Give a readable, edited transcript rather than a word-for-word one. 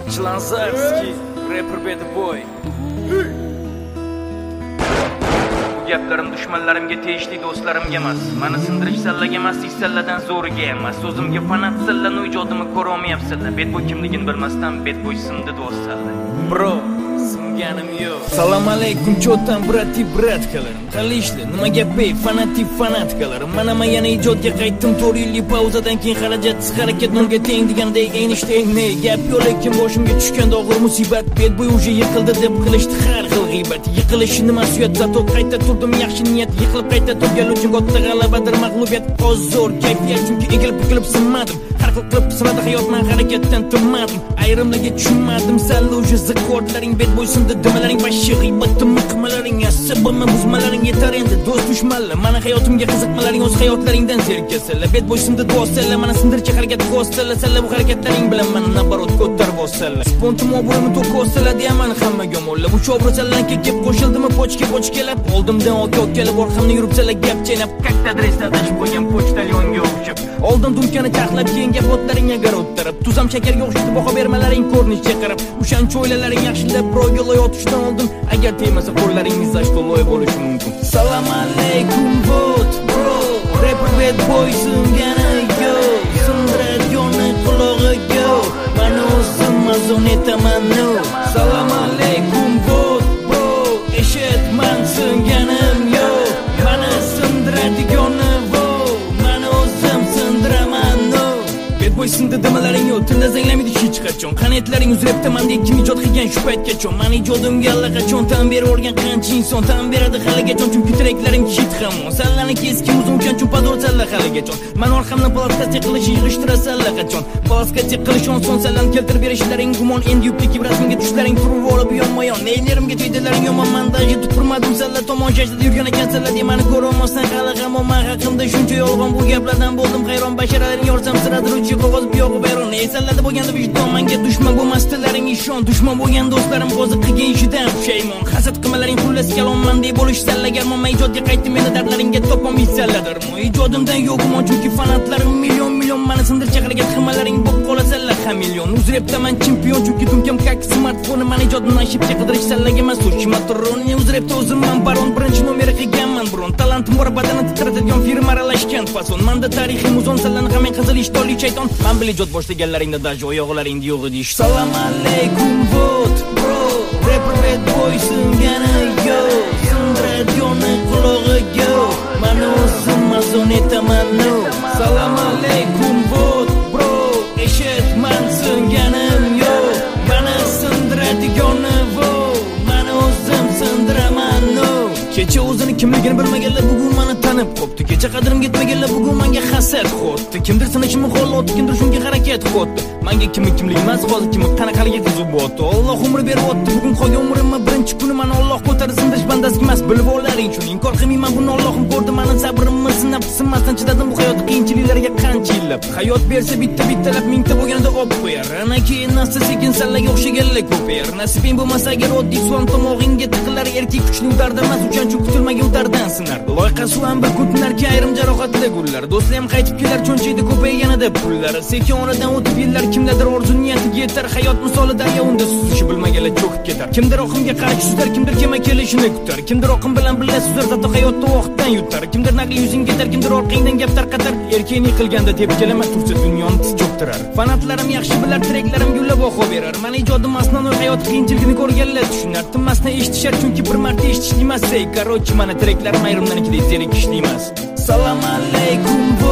Chlanzarski, rapper bad boy. Bu gaplarim dushmanlarimga tegishli do'stlarimga emas. Meni sindirish sallaga emas, salladan zo'riga emas. So'zimga fanat sallani ijodimni ko'ra olmayapsizlar. Bad boy kimligini bilmasdan bad boy sindi do'stlar. Bro, singanim yo'q. Salom alaykum cho'tan brati bratkalarim. Qali ishli, nima gapay, fanatikalar. Mana yana ijodga qaytdim 4 yillik pauzadan keyin xarajatsiz harakat nolga teng degandek Einstein ne gap yo'q lekin boshimga tushganda og'ir musibat. Bad boy uje yiqildi deb qilishdi har xil g'iybat. Yiqilishi nima suyat, zato qayta turdim yaxshi niyat. Yiqilib qayta turgan uchun katta g'alabadir mag'lubiyat. Hozir kayfiyat chunki egilib sinmadim. Har xil qilib sirada hayotman harakatdan tinmadim. Ayrimlarga tushunmadim sal uje zikortlaring bad boy sindi dimalaring bashi g'iybatim qilmalaring asabimni buzmalaring yetar endi do'st dushmanlar. Mana hayotimga qiziqmalaring o'z hayotlaringdan zerikasalar. Bad boy sindi do'stlar, mana sindirchi harakat qo'stalar. Salla bu harakatlaring bilan meni nabarot ko'tarib olsalar. Spontan o'burimni to'kosalar deyaman hammaga mo'lla. Bu cho'brochalarga kelib qo'shildimi pochkalab. Oldimdan oka-okalar orqamda yuribsalar gap chaynab. Katta adresda adashib qo'ygan pochtalyonga o'xshab. Oldin dumkani taxlab keyin gapotlaring agar o'ttirib. Tuzam shakarga o'xshatib baho bermalaring ko'rinishga qarab. O'shancha o'ylalaring yaxshilab birovga loy otishdan oldin. Agar tegmasa qo'llaringiz ashto loy bo'lishi mumkin. Salom alaykum bot bro. Rapper bad boy singani yo. Sindiradionni qulog'iga. Mana o'zim mazon etaman no. Salom alaykum bot bro. Eshitman singanim yo. Mana sindiradionni bad boy sindi dimalaring yo'q, tilla zanglamaydi hech qachon. Qanotlaring uzrabda mendek kim ijod qilgan shu paytgacha. Meni ijodimga allaqachon tan berib o'rgan qancha inson tan beradi haligacha chunki traklaring hit hamon. Sallani keskin uzunkan chupador salla haligacha. Men orqamdan plastik qilish yig'ishtirasa allaqachon. Plastik qilish oson sallan keltirib berishlaring gumon endi yuplik rasmga tushlaring turib olib yonma-yon. Neylerimga tegdilaring yomon mandajni tupurmadim salla tomon jashda yurgan ekan salla deb meni ko'rolmasdan hali hamon men haqimda shuncha yolg'on bu gaplardan bo'ldim hayron. Basharalarning yorsam siradir qog'oz biyog'i bayron esalladi bo'lganda vijdon menga dushman bo'lmasdilaring ishon. Dushman bo'lgan do'stlarim hozir qilgan ishidan pushaymon. Hasad qilmalaring xullas kalomman deb bo'lish sallagar men ijodga qaytdim meni dardlaringga topolmaysalar. Ijodimdan yo'qman chunki fanatlarim million meni sindircha harakat qilmalaring bo'lib qolasalar ham million. Uzrabda men chempion chunki dumkam kak smartfoni meni ijodimni ashibga qidirish sallaga emas uchimatronni. Uzrabda o'zim men baron birinchi nomeri qilganman bron. Talantim bor badanini titratadigan firma aralashgan fason. Menda tarixiy muzon sallani hamma qizil ishtoli shayton. Men bil ijod boshlaganlaringda dajo oyoqlaringda yo'q edi. Salom alaykum bot bro. Rapper bad boy singani yo. Sindiradionni qulog'iga. Mana o'zim mazon etaman no. Salom alaykum bot bro. Eshitman singanim yo. Mana sindiradionni vo. Mana o'zim sindiraman no. Kecha o'zini kimligini bilmaganlar bugun meni tanib qopti. Kecha qadrim yetmaganlar bugun menga hasad qotdi. Kimdir sinishimni xohladi, kimdir shunga harakat qotdi. Menga kimlik emas, hozir kim qanaqaligi qiziq bo'ldi. Alloh umr beryapti. Bugun qolgan umrimni birinchi kuni meni Alloh ko'tarib sindirish bandasi emas, bilib olaring uchun. Inkor qilmayman buni Allohim ko'rdi. Meni sabrimni sinab sinmasdan chidadim bu hayot qiyinchiliklarga qancha yillab. Hayot bersa bittalab mingta bo'lganda olib qo'yar. Ana keyin nafsi sekin sallaga o'xshaganlar ko'payar. Nasibing bo'lmasa agar oddiy suvam tomog'ingga tiqilar, erkak kuchli utarda emas, uchanchi kutilmagan utardan sinar. Loyqasi ham bir kunlarga ayrim jarohatli gullar. Do'stlarim qaytib kelar cho'nchiydi ko'payganida pullar. Sekin oradan o'tib yillar kimdadir orzu niyatiga yetar. Hayot misoli daryo unda suzishni bilmaganlar cho'kib ketar. Kimdir oqimga qarshi suzar, kimdir kema kelishini kutar. Kimdir oqim bilan birga suzar, zato hayotda vaqtdan yutar. Kimdir naqli yuzing ketar, kimdir orqangdan gap tarqatar. Erkakni qilganda tepkilama tursa dunyoni tiz cho'ktirar. Fanatlarim yaxshi bilar, tireklarim gullab baho berar. Meni ijodim asnan hayot qiyinchiligini ko'rganlar tushunar. Tinmasdan eshitishar chunki bir marta eshitish emas. Korotchi meni tireklarim ayrimdan ikkilik zerikishli emas. Salom alaykum